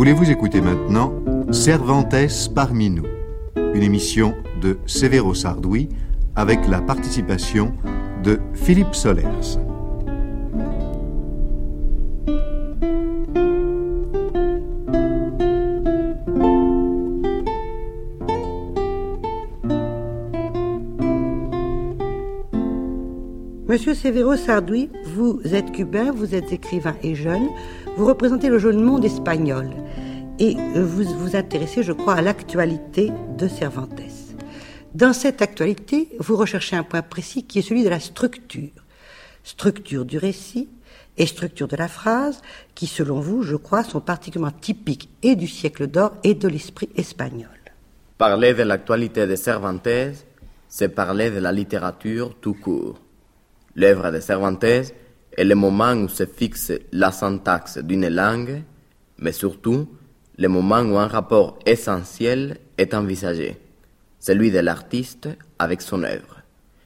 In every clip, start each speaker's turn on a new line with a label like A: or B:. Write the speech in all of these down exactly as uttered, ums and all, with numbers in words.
A: Voulez-vous écouter maintenant Cervantes parmi nous, une émission de Severo Sardoui avec la participation de Philippe Solers.
B: Monsieur Severo Sardoui, vous êtes cubain, vous êtes écrivain et jeune, vous représentez le jeune monde espagnol et vous vous intéressez, je crois, à l'actualité de Cervantes. Dans cette actualité, vous recherchez un point précis qui est celui de la structure. Structure du récit et structure de la phrase qui, selon vous, je crois, sont particulièrement typiques et du siècle d'or et de l'esprit espagnol.
C: Parler de l'actualité de Cervantes, c'est parler de la littérature tout court. L'œuvre de Cervantes est le moment où se fixe la syntaxe d'une langue, mais surtout le moment où un rapport essentiel est envisagé, celui de l'artiste avec son œuvre.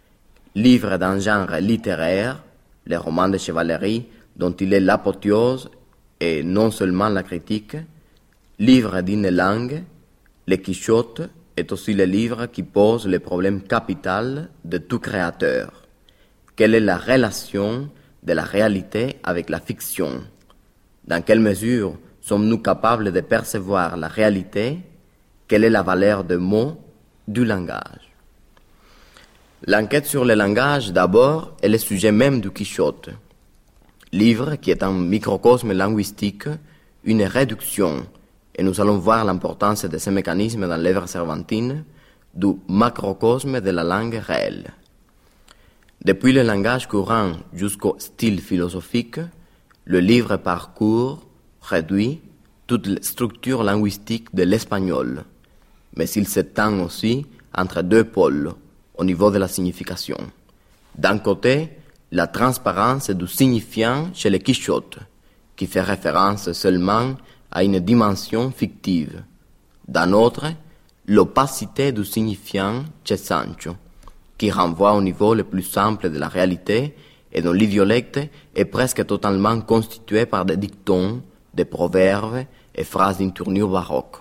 C: Livre d'un genre littéraire, les romans de chevalerie dont il est l'apothéose et non seulement la critique, livre d'une langue, le Quichotte est aussi le livre qui pose le problème capital de tout créateur. Quelle est la relation de la réalité avec la fiction? Dans quelle mesure sommes-nous capables de percevoir la réalité? Quelle est la valeur des mots, du langage? L'enquête sur le langage, d'abord, est le sujet même du Quichotte. Livre qui est un microcosme linguistique, une réduction, et nous allons voir l'importance de ces mécanismes dans l'œuvre cervantine, du macrocosme de la langue réelle. Depuis le langage courant jusqu'au style philosophique, le livre parcourt, réduit, toute la structure linguistique de l'espagnol, mais il s'étend aussi entre deux pôles au niveau de la signification. D'un côté, la transparence du signifiant chez le Quichotte, qui fait référence seulement à une dimension fictive. D'un autre, l'opacité du signifiant chez Sancho, qui renvoie au niveau le plus simple de la réalité et dont l'idiolecte est presque totalement constitué par des dictons, des proverbes et phrases d'une tournure baroque.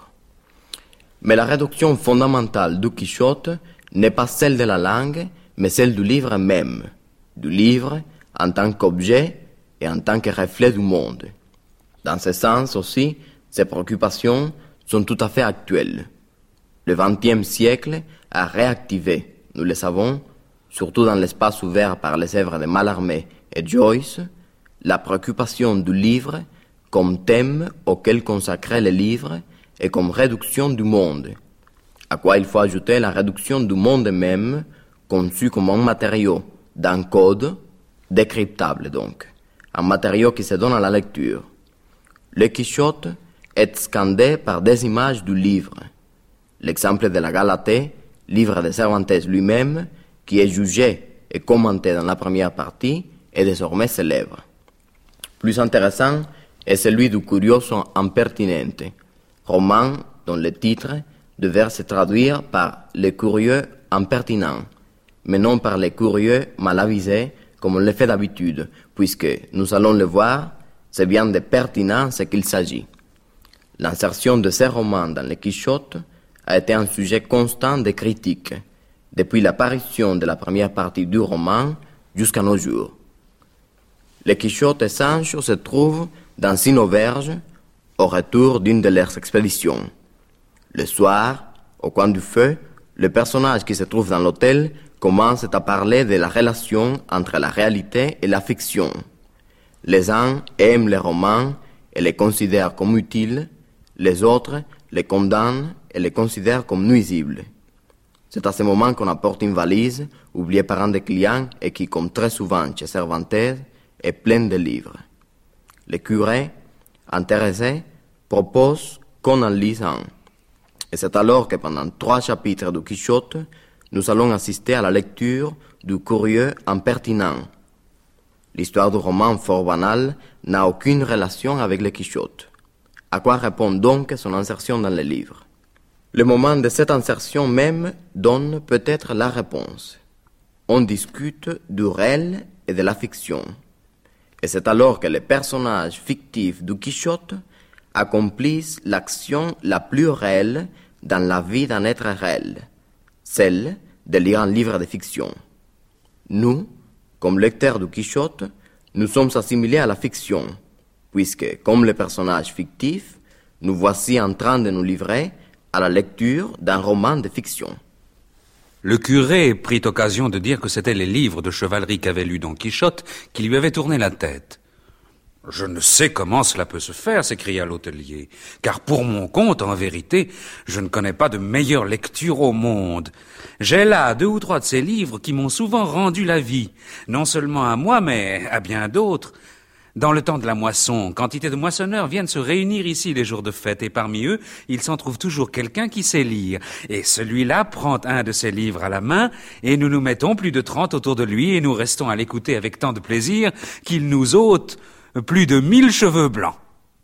C: Mais la réduction fondamentale du Quichotte n'est pas celle de la langue, mais celle du livre même, du livre en tant qu'objet et en tant que reflet du monde. Dans ce sens aussi, ces préoccupations sont tout à fait actuelles. Le vingtième siècle a réactivé, nous le savons, surtout dans l'espace ouvert par les œuvres de Mallarmé et Joyce, la préoccupation du livre comme thème auquel consacrer le livre et comme réduction du monde, à quoi il faut ajouter la réduction du monde même, conçu comme un matériau d'un code, décryptable donc, un matériau qui se donne à la lecture. Le Quichotte est scandé par des images du livre. L'exemple de la Galatée, livre de Cervantes lui-même, qui est jugé et commenté dans la première partie, est désormais célèbre. Plus intéressant est celui du Curioso Impertinente, roman dont le titre devait se traduire par « le curieux impertinent », mais non par « les curieux mal avisés » comme on le fait d'habitude, puisque, nous allons le voir, c'est bien de pertinence qu'il s'agit. L'insertion de ces romans dans le Quichotte a été un sujet constant de critique, depuis l'apparition de la première partie du roman jusqu'à nos jours. Le Quichotte et Sancho se trouvent dans une auberge au retour d'une de leurs expéditions. Le soir, au coin du feu, le personnage qui se trouve dans l'hôtel commence à parler de la relation entre la réalité et la fiction. Les uns aiment les romans et les considèrent comme utiles, les autres les condamnent et les considèrent comme nuisibles. C'est à ce moment qu'on apporte une valise, oubliée par un des clients et qui, comme très souvent chez Cervantes, est pleine de livres. Le curé, intéressé, propose qu'on en lise un. Et c'est alors que pendant trois chapitres du Quichotte, nous allons assister à la lecture du Curieux Impertinent. L'histoire du roman fort banal n'a aucune relation avec le Quichotte. À quoi répond donc son insertion dans le livre? Le moment de cette insertion même donne peut-être la réponse. On discute du réel et de la fiction. Et c'est alors que le personnage fictif du Quichotte accomplissent l'action la plus réelle dans la vie d'un être réel, celle de lire un livre de fiction. Nous, comme lecteurs du Quichotte, nous sommes assimilés à la fiction, puisque, comme les personnages fictifs, nous voici en train de nous livrer à la lecture d'un roman de fiction.
D: Le curé prit occasion de dire que c'étaient les livres de chevalerie qu'avait lu Don Quichotte qui lui avaient tourné la tête. « Je ne sais comment cela peut se faire, s'écria l'hôtelier, car pour mon compte, en vérité, je ne connais pas de meilleure lecture au monde. J'ai là deux ou trois de ces livres qui m'ont souvent rendu la vie, non seulement à moi, mais à bien d'autres. Dans le temps de la moisson, quantité de moissonneurs viennent se réunir ici les jours de fête, et parmi eux, il s'en trouve toujours quelqu'un qui sait lire. Et celui-là prend un de ces livres à la main, et nous nous mettons plus de trente autour de lui, et nous restons à l'écouter avec tant de plaisir qu'il nous ôte plus de mille cheveux blancs.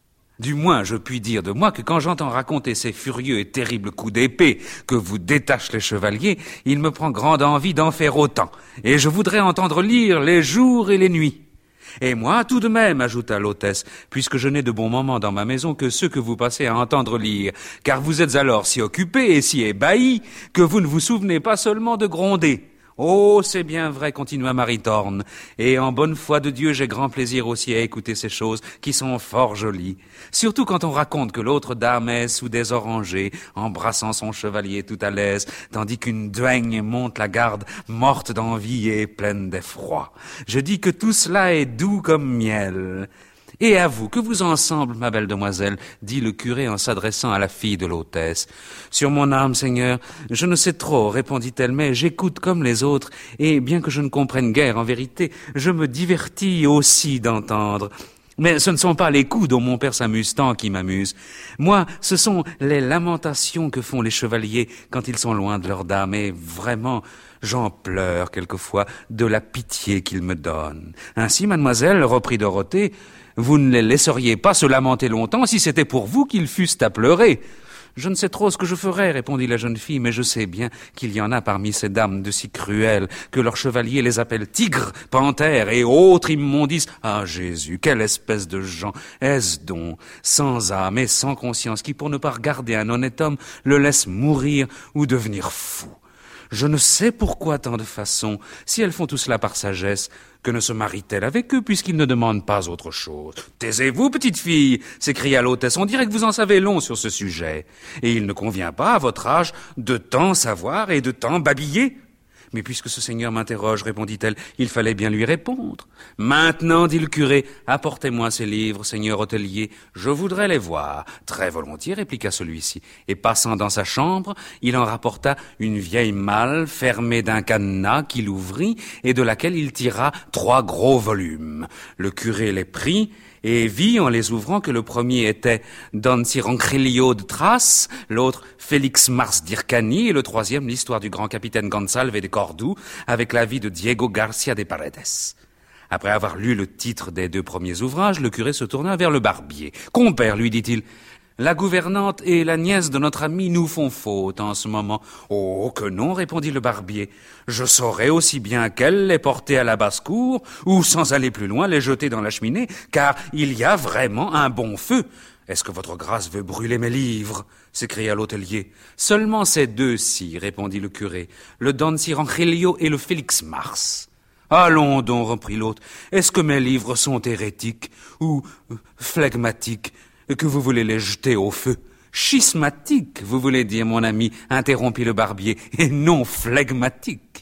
D: Du moins, je puis dire de moi que quand j'entends raconter ces furieux et terribles coups d'épée que vous détachent les chevaliers, il me prend grande envie d'en faire autant, et je voudrais entendre lire les jours et les nuits. Et moi, tout de même, ajouta l'hôtesse, puisque je n'ai de bons moments dans ma maison que ceux que vous passez à entendre lire, car vous êtes alors si occupés et si ébahis que vous ne vous souvenez pas seulement de gronder. Oh, c'est bien vrai, continua Maritorne, et en bonne foi de Dieu, j'ai grand plaisir aussi à écouter ces choses qui sont fort jolies. Surtout quand on raconte que l'autre dame est sous des orangers, embrassant son chevalier tout à l'aise, tandis qu'une duègne monte la garde, morte d'envie et pleine d'effroi. Je dis que tout cela est doux comme miel. Et à vous, que vous en semble, ma belle demoiselle, dit le curé en s'adressant à la fille de l'hôtesse. Sur mon âme, Seigneur, je ne sais trop, répondit-elle, mais j'écoute comme les autres, et bien que je ne comprenne guère en vérité, je me divertis aussi d'entendre. Mais ce ne sont pas les coups dont mon père s'amuse tant qui m'amusent. Moi, ce sont les lamentations que font les chevaliers quand ils sont loin de leur dame, et vraiment, j'en pleure quelquefois de la pitié qu'ils me donnent. Ainsi, mademoiselle, reprit Dorothée, vous ne les laisseriez pas se lamenter longtemps si c'était pour vous qu'ils fussent à pleurer. Je ne sais trop ce que je ferais, répondit la jeune fille, mais je sais bien qu'il y en a parmi ces dames de si cruelles que leurs chevaliers les appellent tigres, panthères et autres immondices. Ah, Jésus, quelle espèce de gens est-ce donc, sans âme et sans conscience, qui, pour ne pas regarder un honnête homme, le laisse mourir ou devenir fou. Je ne sais pourquoi tant de façons, si elles font tout cela par sagesse, que ne se marie-t-elle avec eux, puisqu'ils ne demandent pas autre chose. « Taisez-vous, petite fille !» s'écria l'hôtesse. « On dirait que vous en savez long sur ce sujet. Et il ne convient pas, à votre âge, de tant savoir et de tant babiller. » « Mais puisque ce seigneur m'interroge, répondit-elle, il fallait bien lui répondre. « Maintenant, dit le curé, apportez-moi ces livres, seigneur hôtelier, je voudrais les voir. » Très volontiers, répliqua celui-ci. Et passant dans sa chambre, il en rapporta une vieille malle fermée d'un cadenas qu'il ouvrit et de laquelle il tira trois gros volumes. Le curé les prit et vit en les ouvrant que le premier était Don Cirongilio de Thrace, l'autre Félix Mars d'Hyrcanie et le troisième l'histoire du grand capitaine Gonsalve de Cordoue avec la vie de Diego Garcia de Paredes. Après avoir lu le titre des deux premiers ouvrages, le curé se tourna vers le barbier. « Compère, lui dit-il, la gouvernante et la nièce de notre ami nous font faute en ce moment. »« Oh, que non, répondit le barbier. Je saurais aussi bien qu'elle les porter à la basse-cour ou, sans aller plus loin, les jeter dans la cheminée, car il y a vraiment un bon feu. »« Est-ce que votre grâce veut brûler mes livres ?» s'écria l'hôtelier. « Seulement ces deux-ci, répondit le curé, le Don Cirongilio et le Félix Mars. »« Allons donc, reprit l'autre, est-ce que mes livres sont hérétiques ou euh, flegmatiques, que vous voulez les jeter au feu ? » « Schismatique, vous voulez dire, mon ami, interrompit le barbier, et non flegmatique. »«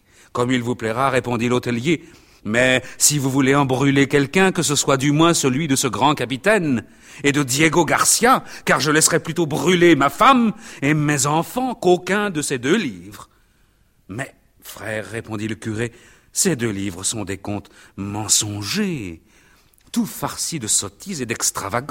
D: Comme il vous plaira, répondit l'hôtelier, mais si vous voulez en brûler quelqu'un, que ce soit du moins celui de ce grand capitaine et de Diego Garcia, car je laisserai plutôt brûler ma femme et mes enfants qu'aucun de ces deux livres. »« Mais, frère, répondit le curé, ces deux livres sont des contes mensongers, tout farcis de sottises et d'extravagance. »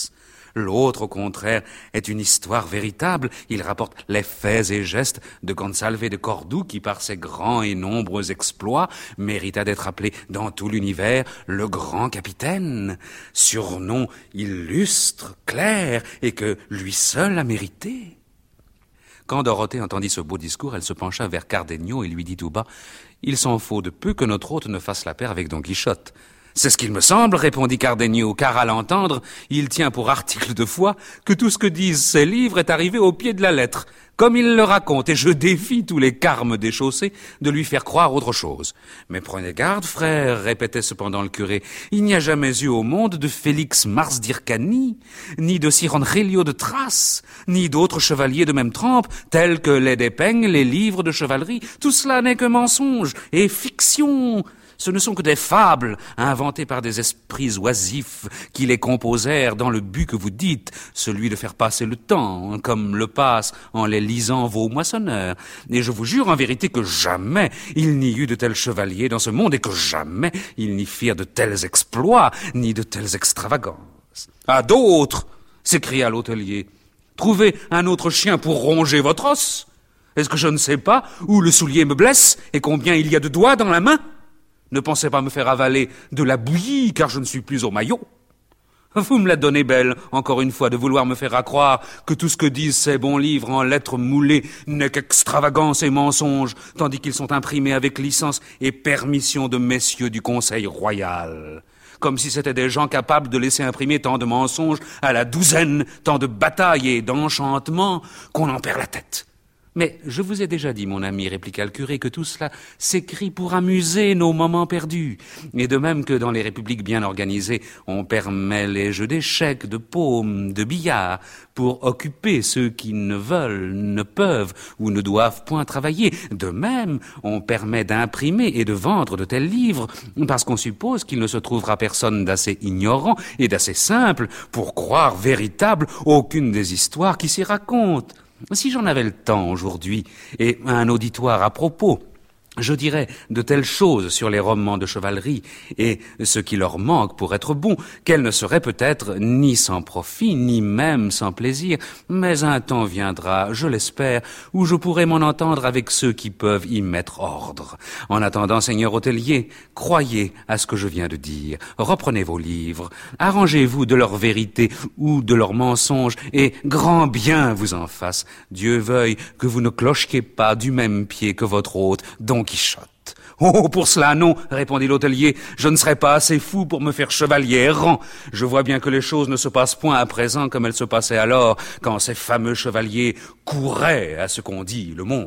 D: L'autre, au contraire, est une histoire véritable. Il rapporte les faits et gestes de Gonsalve de Cordoue qui, par ses grands et nombreux exploits, mérita d'être appelé dans tout l'univers le grand capitaine, surnom illustre, clair, et que lui seul a mérité. Quand Dorothée entendit ce beau discours, elle se pencha vers Cardenio et lui dit tout bas « Il s'en faut de peu que notre hôte ne fasse la paire avec Don Quichotte. » C'est ce qu'il me semble, répondit Cardenio, car à l'entendre, il tient pour article de foi que tout ce que disent ces livres est arrivé au pied de la lettre, comme il le raconte, et je défie tous les carmes déchaussés de lui faire croire autre chose. Mais prenez garde, frère, répétait cependant le curé, il n'y a jamais eu au monde de Félix Mars d'Hyrcanie, ni de Cirongilio de Thrace, ni d'autres chevaliers de même trempe, tels que les dépeignent les livres de chevalerie. Tout cela n'est que mensonge et fiction. Ce ne sont que des fables inventées par des esprits oisifs qui les composèrent dans le but que vous dites, celui de faire passer le temps, comme le passent en les lisant vos moissonneurs. Et je vous jure en vérité que jamais il n'y eut de tels chevaliers dans ce monde et que jamais ils n'y firent de tels exploits ni de telles extravagances. « À d'autres !» s'écria l'hôtelier. « Trouvez un autre chien pour ronger votre os. Est-ce que je ne sais pas où le soulier me blesse et combien il y a de doigts dans la main ? Ne pensez pas me faire avaler de la bouillie, car je ne suis plus au maillot. Vous me la donnez belle, encore une fois, de vouloir me faire accroire que tout ce que disent ces bons livres en lettres moulées n'est qu'extravagance et mensonge, tandis qu'ils sont imprimés avec licence et permission de messieurs du Conseil royal. Comme si c'étaient des gens capables de laisser imprimer tant de mensonges à la douzaine, tant de batailles et d'enchantements, qu'on en perd la tête. Mais je vous ai déjà dit, mon ami, répliqua le curé, que tout cela s'écrit pour amuser nos moments perdus. Et de même que dans les républiques bien organisées, on permet les jeux d'échecs, de paume, de billard, pour occuper ceux qui ne veulent, ne peuvent ou ne doivent point travailler. De même, on permet d'imprimer et de vendre de tels livres, parce qu'on suppose qu'il ne se trouvera personne d'assez ignorant et d'assez simple pour croire véritable aucune des histoires qui s'y racontent. Si j'en avais le temps aujourd'hui, et un auditoire à propos, je dirais de telles choses sur les romans de chevalerie et ce qui leur manque pour être bons, qu'elles ne seraient peut-être ni sans profit, ni même sans plaisir, mais un temps viendra, je l'espère, où je pourrai m'en entendre avec ceux qui peuvent y mettre ordre. En attendant, seigneur hôtelier, croyez à ce que je viens de dire, reprenez vos livres, arrangez-vous de leur vérité ou de leurs mensonges, et grand bien vous en fasse. Dieu veuille que vous ne clochiez pas du même pied que votre hôte, Don Quichotte. « Oh, pour cela, non, répondit l'hôtelier, je ne serais pas assez fou pour me faire chevalier errant. Je vois bien que les choses ne se passent point à présent comme elles se passaient alors, quand ces fameux chevaliers couraient à ce qu'on dit le monde. »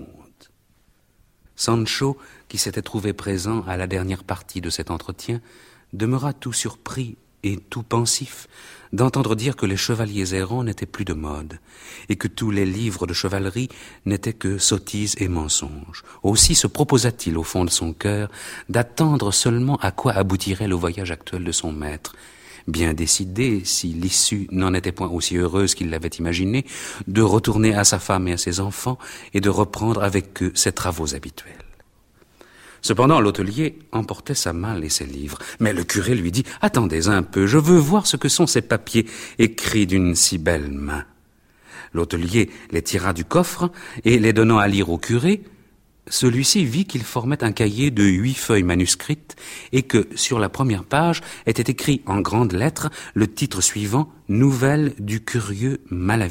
D: Sancho, qui s'était trouvé présent à la dernière partie de cet entretien, demeura tout surpris et tout pensif d'entendre dire que les chevaliers errants n'étaient plus de mode, et que tous les livres de chevalerie n'étaient que sottises et mensonges. Aussi se proposa-t-il au fond de son cœur d'attendre seulement à quoi aboutirait le voyage actuel de son maître, bien décidé, si l'issue n'en était point aussi heureuse qu'il l'avait imaginé, de retourner à sa femme et à ses enfants et de reprendre avec eux ses travaux habituels. Cependant, l'hôtelier emportait sa malle et ses livres. Mais le curé lui dit « Attendez un peu, je veux voir ce que sont ces papiers écrits d'une si belle main. » L'hôtelier les tira du coffre et, les donnant à lire au curé, celui-ci vit qu'ils formaient un cahier de huit feuilles manuscrites et que, sur la première page, était écrit en grandes lettres le titre suivant « Nouvelles du curieux malavisé ».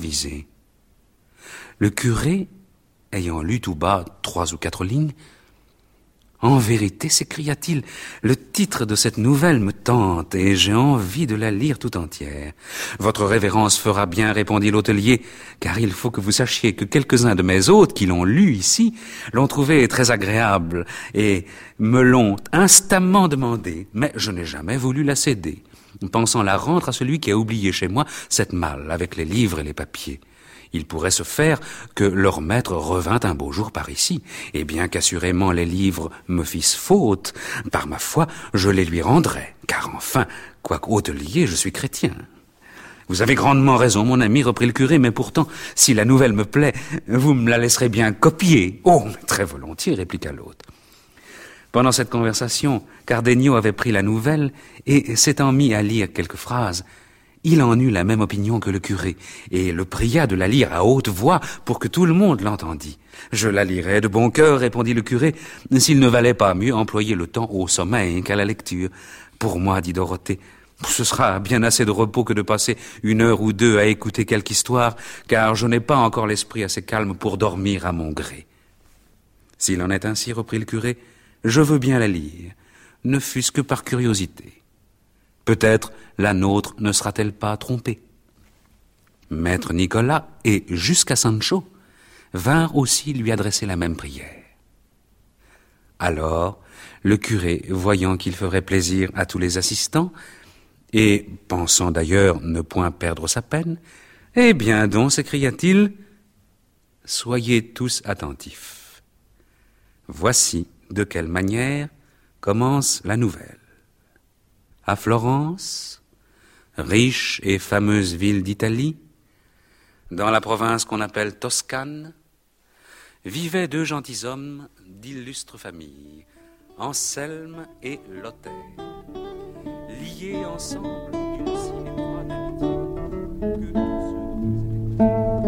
D: Le curé, ayant lu tout bas trois ou quatre lignes, « En vérité, s'écria-t-il, le titre de cette nouvelle me tente et j'ai envie de la lire tout entière. Votre révérence fera bien, répondit l'hôtelier, car il faut que vous sachiez que quelques-uns de mes hôtes qui l'ont lu ici l'ont trouvé très agréable et me l'ont instamment demandé, mais je n'ai jamais voulu la céder, pensant la rendre à celui qui a oublié chez moi cette malle avec les livres et les papiers. Il pourrait se faire que leur maître revint un beau jour par ici, et bien qu'assurément les livres me fissent faute, par ma foi, je les lui rendrais, car enfin, quoique hôtelier, je suis chrétien. Vous avez grandement raison, mon ami, reprit le curé, mais pourtant, si la nouvelle me plaît, vous me la laisserez bien copier. Oh, très volontiers, répliqua l'hôte. Pendant cette conversation, Cardenio avait pris la nouvelle et s'étant mis à lire quelques phrases. Il en eut la même opinion que le curé, et le pria de la lire à haute voix pour que tout le monde l'entendît. « Je la lirai de bon cœur, répondit le curé, s'il ne valait pas mieux employer le temps au sommeil qu'à la lecture. Pour moi, dit Dorothée, ce sera bien assez de repos que de passer une heure ou deux à écouter quelque histoire, car je n'ai pas encore l'esprit assez calme pour dormir à mon gré. S'il en est ainsi, reprit le curé, je veux bien la lire, ne fût-ce que par curiosité. Peut-être la nôtre ne sera-t-elle pas trompée. Maître Nicolas et jusqu'à Sancho vinrent aussi lui adresser la même prière. Alors, le curé, voyant qu'il ferait plaisir à tous les assistants, et pensant d'ailleurs ne point perdre sa peine, « Eh bien donc, s'écria-t-il, soyez tous attentifs. Voici de quelle manière commence la nouvelle. À Florence, riche et fameuse ville d'Italie, dans la province qu'on appelle Toscane, vivaient deux gentilshommes d'illustres familles, Anselme et Lothaire, liés ensemble d'une si étroite amitié que tous ceux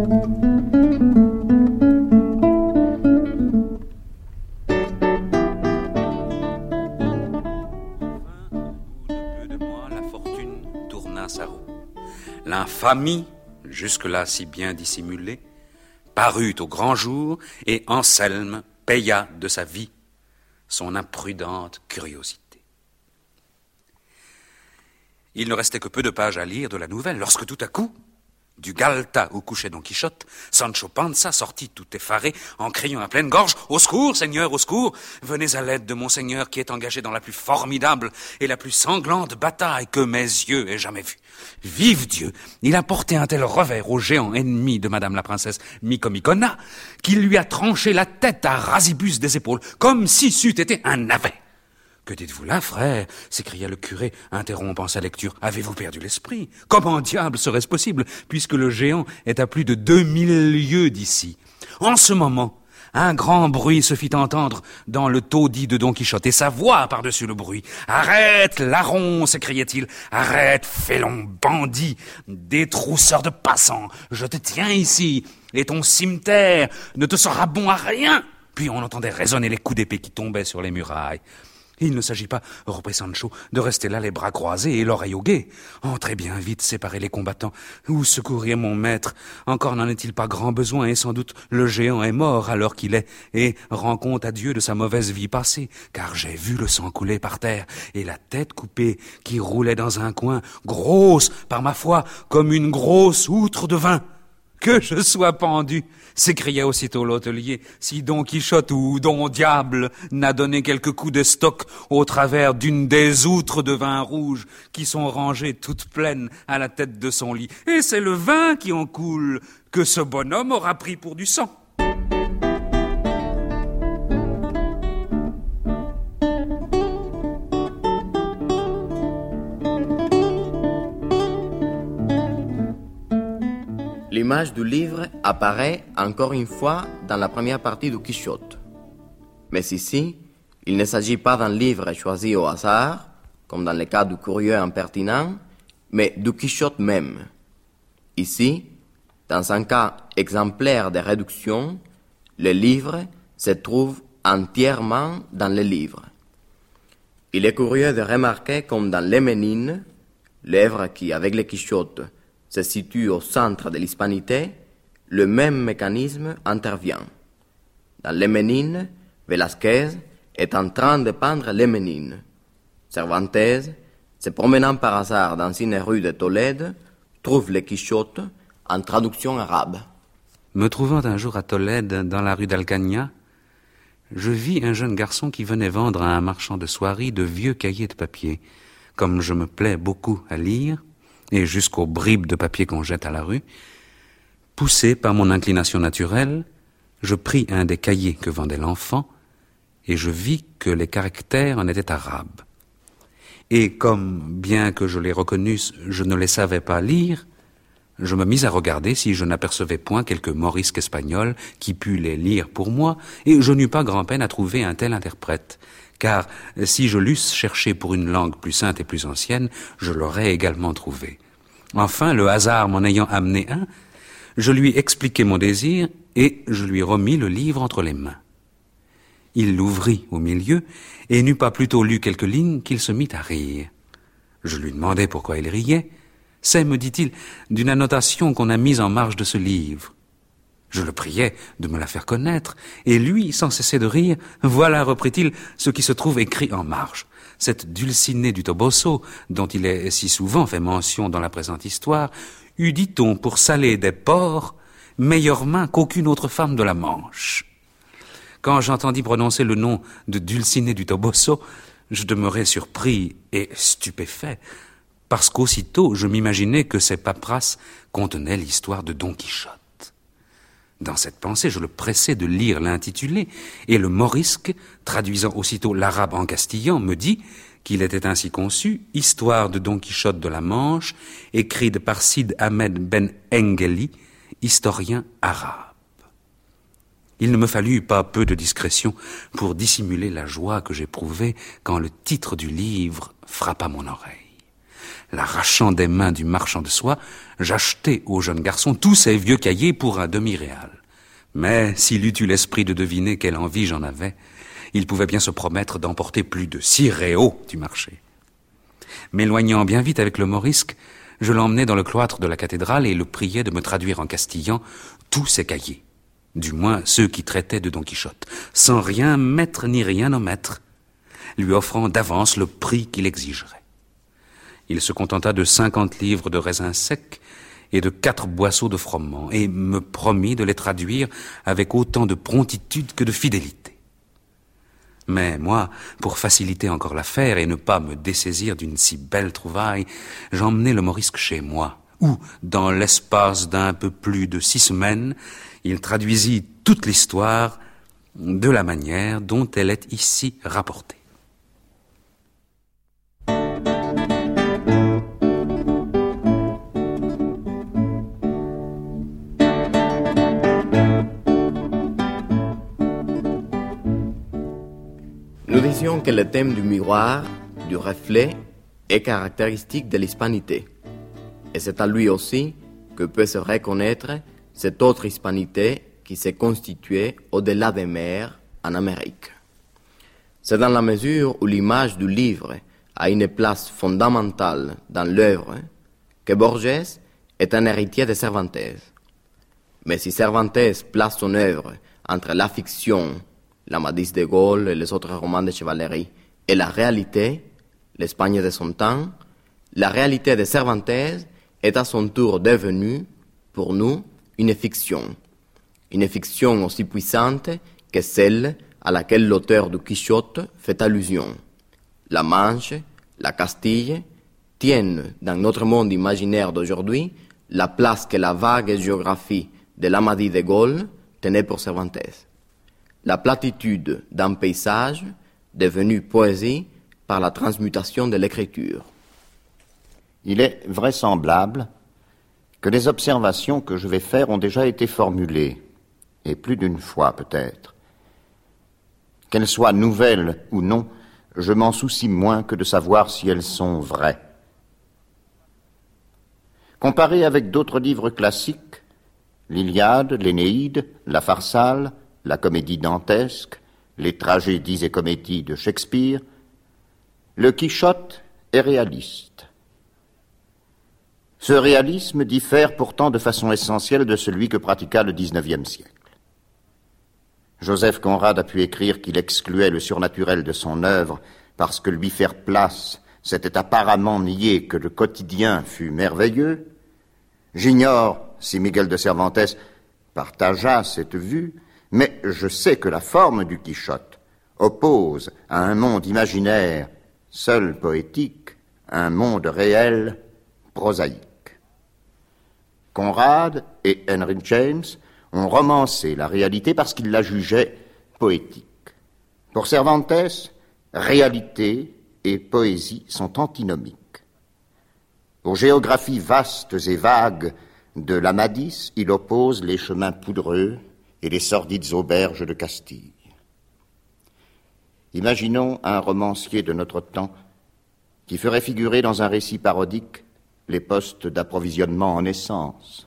D: Enfin, au bout de peu de mois, la fortune tourna sa roue. L'infamie, jusque-là si bien dissimulée, parut au grand jour, et Anselme paya de sa vie son imprudente curiosité. Il ne restait que peu de pages à lire de la nouvelle, lorsque tout à coup, du galetas où couchait Don Quichotte, Sancho Panza sortit tout effaré, en criant à pleine gorge « Au secours, Seigneur, au secours! Venez à l'aide de mon Seigneur qui est engagé dans la plus formidable et la plus sanglante bataille que mes yeux aient jamais vue. Vive Dieu! Il a porté un tel revers au géant ennemi de Madame la princesse Micomicona qu'il lui a tranché la tête à rasibus des épaules, comme si c'eût été un navet. » « Que dites-vous là, frère ?» s'écria le curé, interrompant sa lecture. « Avez-vous perdu l'esprit? Comment diable serait-ce possible, puisque le géant est à plus de deux mille lieues d'ici? » En ce moment, un grand bruit se fit entendre dans le taudis de Don Quichotte, et sa voix par-dessus le bruit. « Arrête, larron !» s'écriait-il. « Arrête, félon, bandit, détrousseur de passants. Je te tiens ici, et ton cimeterre ne te sera bon à rien. » Puis on entendait résonner les coups d'épée qui tombaient sur les murailles. Il ne s'agit pas, reprit Sancho, de rester là les bras croisés et l'oreille au guet. Entrez bien vite séparer les combattants, ou secourir mon maître. Encore n'en est-il pas grand besoin, et sans doute le géant est mort à l'heure qu'il est, et rend compte à Dieu de sa mauvaise vie passée, car j'ai vu le sang couler par terre, et la tête coupée qui roulait dans un coin, grosse, par ma foi, comme une grosse outre de vin. Que je sois pendu, s'écria aussitôt l'hôtelier, si Don Quichotte ou Don Diable n'a donné quelques coups d'estoc au travers d'une des outres de vin rouge qui sont rangées toutes pleines à la tête de son lit. Et c'est le vin qui en coule que ce bonhomme aura pris pour du sang.
C: L'image du livre apparaît encore une fois dans la première partie du Quichotte. Mais ici, il ne s'agit pas d'un livre choisi au hasard, comme dans le cas du curieux impertinent, mais du Quichotte même. Ici, dans un cas exemplaire de réduction, le livre se trouve entièrement dans le livre. Il est curieux de remarquer comme dans Les Ménines, l'œuvre qui, avec le Quichotte, se situe au centre de l'hispanité, le même mécanisme intervient. Dans Les Ménines, Velázquez est en train de peindre les Ménines. Cervantes, se promenant par hasard dans une rue de Tolède, trouve le Quichotte en traduction arabe.
D: Me trouvant un jour à Tolède, dans la rue d'Alcaña, je vis un jeune garçon qui venait vendre à un marchand de soieries de vieux cahiers de papier. Comme je me plais beaucoup à lire, et jusqu'aux bribes de papier qu'on jette à la rue, poussé par mon inclination naturelle, je pris un des cahiers que vendait l'enfant, et je vis que les caractères en étaient arabes. Et comme, bien que je les reconnusse, je ne les savais pas lire, je me mis à regarder si je n'apercevais point quelque morisque espagnol qui pût les lire pour moi, et je n'eus pas grand-peine à trouver un tel interprète, car si je l'eusse cherché pour une langue plus sainte et plus ancienne, je l'aurais également trouvé. Enfin, le hasard m'en ayant amené un, je lui expliquai mon désir, et je lui remis le livre entre les mains. Il l'ouvrit au milieu, et n'eut pas plutôt lu quelques lignes qu'il se mit à rire. Je lui demandai pourquoi il riait. C'est, me dit-il, d'une annotation qu'on a mise en marge de ce livre. Je le priai de me la faire connaître, et lui, sans cesser de rire, voilà, reprit-il, ce qui se trouve écrit en marge. cette Dulcinée du Toboso, dont il est si souvent fait mention dans la présente histoire, eut, dit-on, pour saler des porcs, meilleure main qu'aucune autre femme de la Manche. Quand j'entendis prononcer le nom de Dulcinée du Toboso, je demeurai surpris et stupéfait, parce qu'aussitôt je m'imaginais que ces paperasses contenaient l'histoire de Don Quichotte. Dans cette pensée, je le pressai de lire l'intitulé, et le morisque, traduisant aussitôt l'arabe en castillan, me dit qu'il était ainsi conçu, Histoire de Don Quichotte de la Manche, écrite par Sid Ahmed Ben Engeli, historien arabe. Il ne me fallut pas peu de discrétion pour dissimuler la joie que j'éprouvais quand le titre du livre frappa mon oreille. L'arrachant des mains du marchand de soie, j'achetai au jeune garçon tous ces vieux cahiers pour un demi-réal. Mais s'il eût eu l'esprit de deviner quelle envie j'en avais, il pouvait bien se promettre d'emporter plus de six réaux du marché. M'éloignant bien vite avec le morisque, je l'emmenai dans le cloître de la cathédrale et le priai de me traduire en castillan tous ces cahiers, du moins ceux qui traitaient de Don Quichotte, sans rien mettre ni rien omettre, lui offrant d'avance le prix qu'il exigerait. Il se contenta de cinquante livres de raisins secs et de quatre boisseaux de froment, et me promit de les traduire avec autant de promptitude que de fidélité. Mais moi, pour faciliter encore l'affaire et ne pas me dessaisir d'une si belle trouvaille, j'emmenai le morisque chez moi, où, dans l'espace d'un peu plus de six semaines, il traduisit toute l'histoire de la manière dont elle est ici rapportée.
C: Nous disions que le thème du miroir, du reflet, est caractéristique de l'hispanité. Et c'est à lui aussi que peut se reconnaître cette autre hispanité qui s'est constituée au-delà des mers en Amérique. C'est dans la mesure où l'image du livre a une place fondamentale dans l'œuvre que Borges est un héritier de Cervantes. Mais si Cervantes place son œuvre entre la fiction, l'Amadis de Gaulle et les autres romans de chevalerie, et la réalité, l'Espagne de son temps, la réalité de Cervantes est à son tour devenue, pour nous, une fiction. Une fiction aussi puissante que celle à laquelle l'auteur du Quichotte fait allusion. La Manche, la Castille, tiennent dans notre monde imaginaire d'aujourd'hui la place que la vague géographie de l'Amadis de Gaulle tenait pour Cervantes. La platitude d'un paysage devenu poésie par la transmutation de l'écriture.
E: Il est vraisemblable que les observations que je vais faire ont déjà été formulées, et plus d'une fois peut-être. Qu'elles soient nouvelles ou non, je m'en soucie moins que de savoir si elles sont vraies. Comparées avec d'autres livres classiques, l'Iliade, l'Énéide, la Pharsale, la comédie dantesque, les tragédies et comédies de Shakespeare, le Quichotte est réaliste. Ce réalisme diffère pourtant de façon essentielle de celui que pratiqua le dix-neuvième siècle. Joseph Conrad a pu écrire qu'il excluait le surnaturel de son œuvre parce que lui faire place, c'était apparemment nier que le quotidien fût merveilleux. J'ignore si Miguel de Cervantes partagea cette vue, mais je sais que la forme du Quichotte oppose à un monde imaginaire, seul poétique, un monde réel, prosaïque. Conrad et Henry James ont romancé la réalité parce qu'ils la jugeaient poétique. Pour Cervantes, réalité et poésie sont antinomiques. Aux géographies vastes et vagues de l'Amadis, il oppose les chemins poudreux et les sordides auberges de Castille. Imaginons un romancier de notre temps qui ferait figurer dans un récit parodique les postes d'approvisionnement en essence.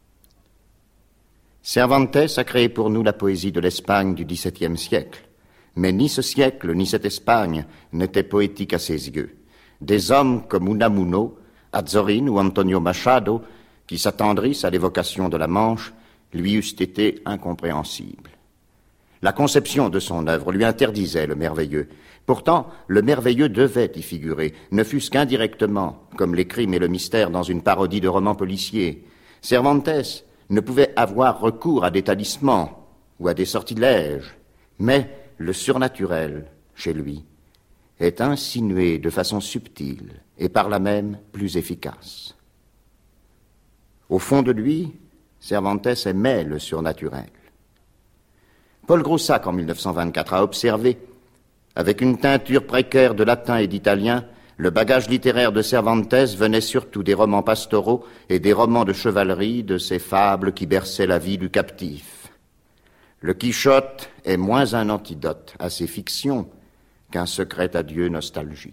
E: Cervantes a créé pour nous la poésie de l'Espagne du dix-septième siècle, mais ni ce siècle ni cette Espagne n'étaient poétiques à ses yeux. Des hommes comme Unamuno, Azorín ou Antonio Machado, qui s'attendrissent à l'évocation de la Manche, lui eussent été incompréhensibles. La conception de son œuvre lui interdisait le merveilleux. Pourtant, le merveilleux devait y figurer, ne fût-ce qu'indirectement, comme les crimes et le mystère dans une parodie de roman policier. Cervantes ne pouvait avoir recours à des talismans ou à des sortilèges, mais le surnaturel, chez lui, est insinué de façon subtile et par là même plus efficace. Au fond de lui, Cervantes aimait le surnaturel. Paul Groussac, en mille neuf cent vingt-quatre, a observé, avec une teinture précaire de latin et d'italien, le bagage littéraire de Cervantes venait surtout des romans pastoraux et des romans de chevalerie, de ces fables qui berçaient la vie du captif. Le Quichotte est moins un antidote à ces fictions qu'un secret adieu nostalgique.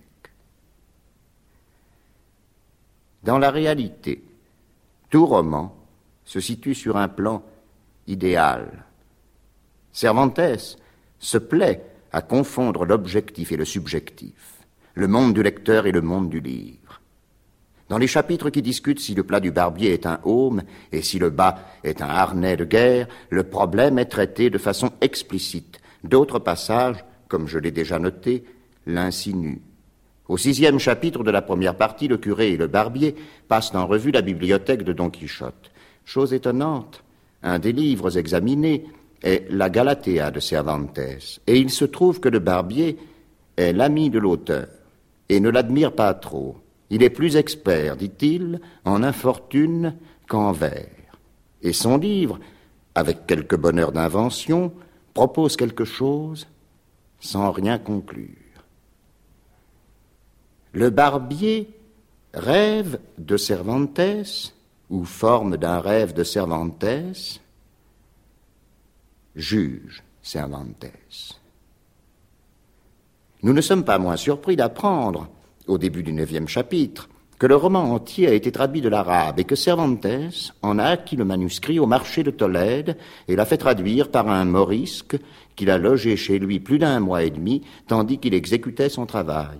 E: Dans la réalité, tout roman se situe sur un plan idéal. Cervantes se plaît à confondre l'objectif et le subjectif, le monde du lecteur et le monde du livre. Dans les chapitres qui discutent si le plat du barbier est un aume et si le bas est un harnais de guerre, le problème est traité de façon explicite. D'autres passages, comme je l'ai déjà noté, l'insinuent. Au sixième chapitre de la première partie, le curé et le barbier passent en revue la bibliothèque de Don Quichotte. Chose étonnante, un des livres examinés est la Galatea de Cervantes, et il se trouve que le barbier est l'ami de l'auteur et ne l'admire pas trop. Il est plus expert, dit-il, en infortune qu'en vers. Et son livre, avec quelque bonheur d'invention, propose quelque chose sans rien conclure. Le barbier rêve de Cervantes, ou forme d'un rêve de Cervantes, juge Cervantes. Nous ne sommes pas moins surpris d'apprendre, au début du neuvième chapitre, que le roman entier a été traduit de l'arabe et que Cervantes en a acquis le manuscrit au marché de Tolède et l'a fait traduire par un morisque qu'il a logé chez lui plus d'un mois et demi tandis qu'il exécutait son travail.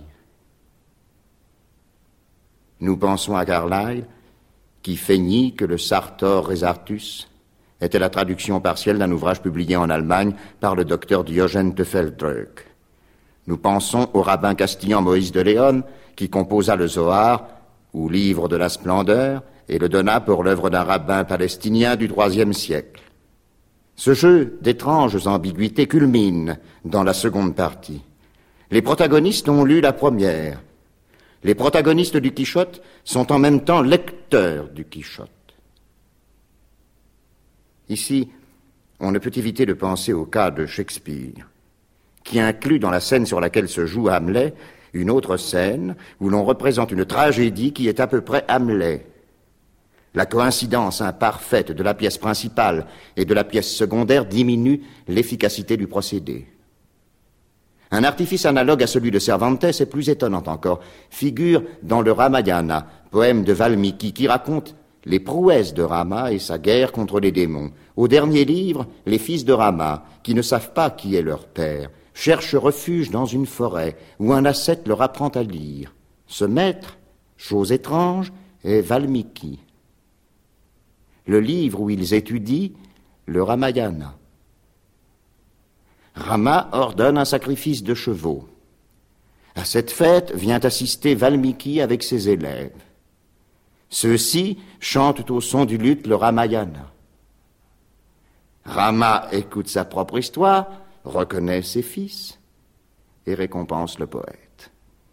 E: Nous pensons à Carlyle, qui feignit que le Sartor Resartus était la traduction partielle d'un ouvrage publié en Allemagne par le docteur Diogène Teufelsdröck. Nous pensons au rabbin castillan Moïse de Léon, qui composa le Zohar, ou livre de la splendeur, et le donna pour l'œuvre d'un rabbin palestinien du troisième siècle. Ce jeu d'étranges ambiguïtés culmine dans la seconde partie. Les protagonistes ont lu la première. Les protagonistes du Quichotte sont en même temps lecteurs du Quichotte. Ici, on ne peut éviter de penser au cas de Shakespeare, qui inclut dans la scène sur laquelle se joue Hamlet une autre scène où l'on représente une tragédie qui est à peu près Hamlet. La coïncidence imparfaite de la pièce principale et de la pièce secondaire diminue l'efficacité du procédé. Un artifice analogue à celui de Cervantes est plus étonnant encore, figure dans le Ramayana, poème de Valmiki, qui raconte les prouesses de Rama et sa guerre contre les démons. Au dernier livre, les fils de Rama, qui ne savent pas qui est leur père, cherchent refuge dans une forêt où un ascète leur apprend à lire. Ce maître, chose étrange, est Valmiki. Le livre où ils étudient, le Ramayana. Rama ordonne un sacrifice de chevaux. À cette fête vient assister Valmiki avec ses élèves. Ceux-ci chantent au son du luth le Ramayana. Rama écoute sa propre histoire, reconnaît ses fils et récompense le poète.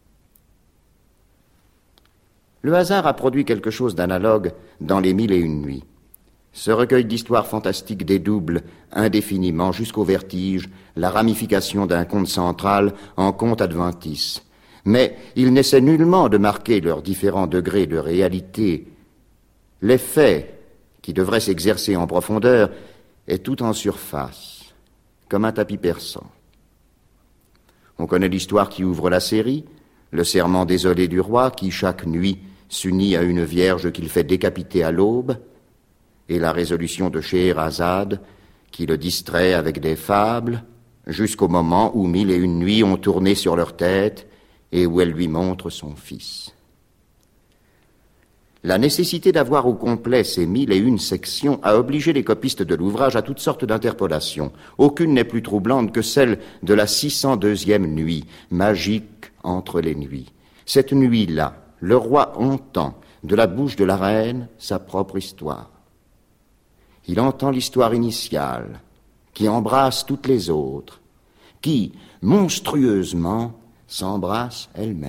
E: Le hasard a produit quelque chose d'analogue dans Les Mille et Une Nuits. Ce recueil d'histoires fantastiques dédouble indéfiniment jusqu'au vertige la ramification d'un conte central en conte adventice. Mais il n'essaie nullement de marquer leurs différents degrés de réalité. L'effet qui devrait s'exercer en profondeur est tout en surface, comme un tapis perçant. On connaît l'histoire qui ouvre la série, le serment désolé du roi qui, chaque nuit, s'unit à une vierge qu'il fait décapiter à l'aube, et la résolution de Scheherazade, qui le distrait avec des fables, jusqu'au moment où mille et une nuits ont tourné sur leur tête et où elle lui montre son fils. La nécessité d'avoir au complet ces mille et une sections a obligé les copistes de l'ouvrage à toutes sortes d'interpolations. Aucune n'est plus troublante que celle de la six cent deuxième nuit, magique entre les nuits. Cette nuit-là, le roi entend de la bouche de la reine sa propre histoire. Il entend l'histoire initiale, qui embrasse toutes les autres, qui, monstrueusement, s'embrasse elle-même.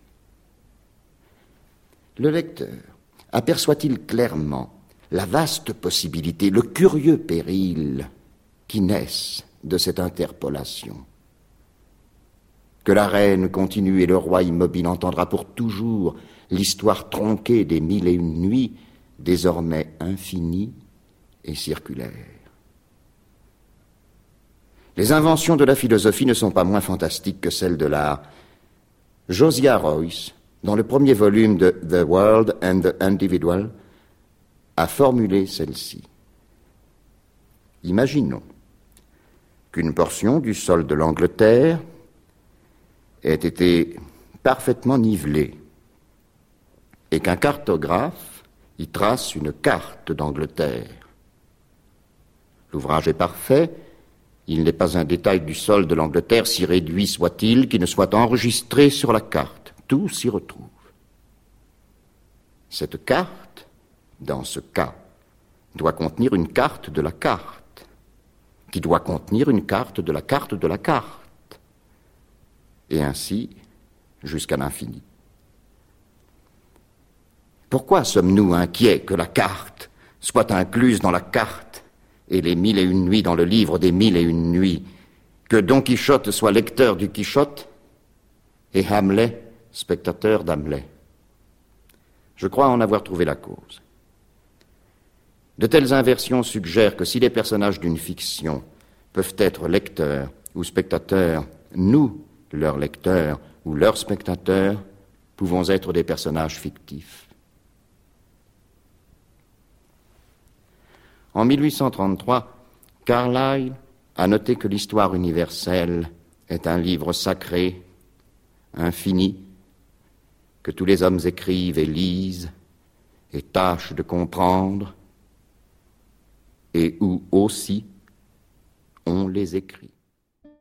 E: Le lecteur aperçoit-il clairement la vaste possibilité, le curieux péril qui naissent de cette interpolation? Que la reine continue et le roi immobile entendra pour toujours l'histoire tronquée des mille et une nuits, désormais infinie et circulaire. Les inventions de la philosophie ne sont pas moins fantastiques que celles de l'art. Josiah Royce, dans le premier volume de The World and the Individual, a formulé celle-ci. Imaginons qu'une portion du sol de l'Angleterre ait été parfaitement nivelée et qu'un cartographe y trace une carte d'Angleterre. L'ouvrage est parfait, il n'est pas un détail du sol de l'Angleterre, si réduit soit-il, qui ne soit enregistré sur la carte. Tout s'y retrouve. Cette carte, dans ce cas, doit contenir une carte de la carte, qui doit contenir une carte de la carte de la carte, et ainsi jusqu'à l'infini. Pourquoi sommes-nous inquiets que la carte soit incluse dans la carte et les mille et une nuits dans le livre des mille et une nuits, que Don Quichotte soit lecteur du Quichotte et Hamlet spectateur d'Hamlet? Je crois en avoir trouvé la cause. De telles inversions suggèrent que si les personnages d'une fiction peuvent être lecteurs ou spectateurs, nous, leurs lecteurs ou leurs spectateurs, pouvons être des personnages fictifs. En mille huit cent trente-trois, Carlyle a noté que l'histoire universelle est un livre sacré, infini, que tous les hommes écrivent et lisent et tâchent de comprendre, et où aussi on les écrit.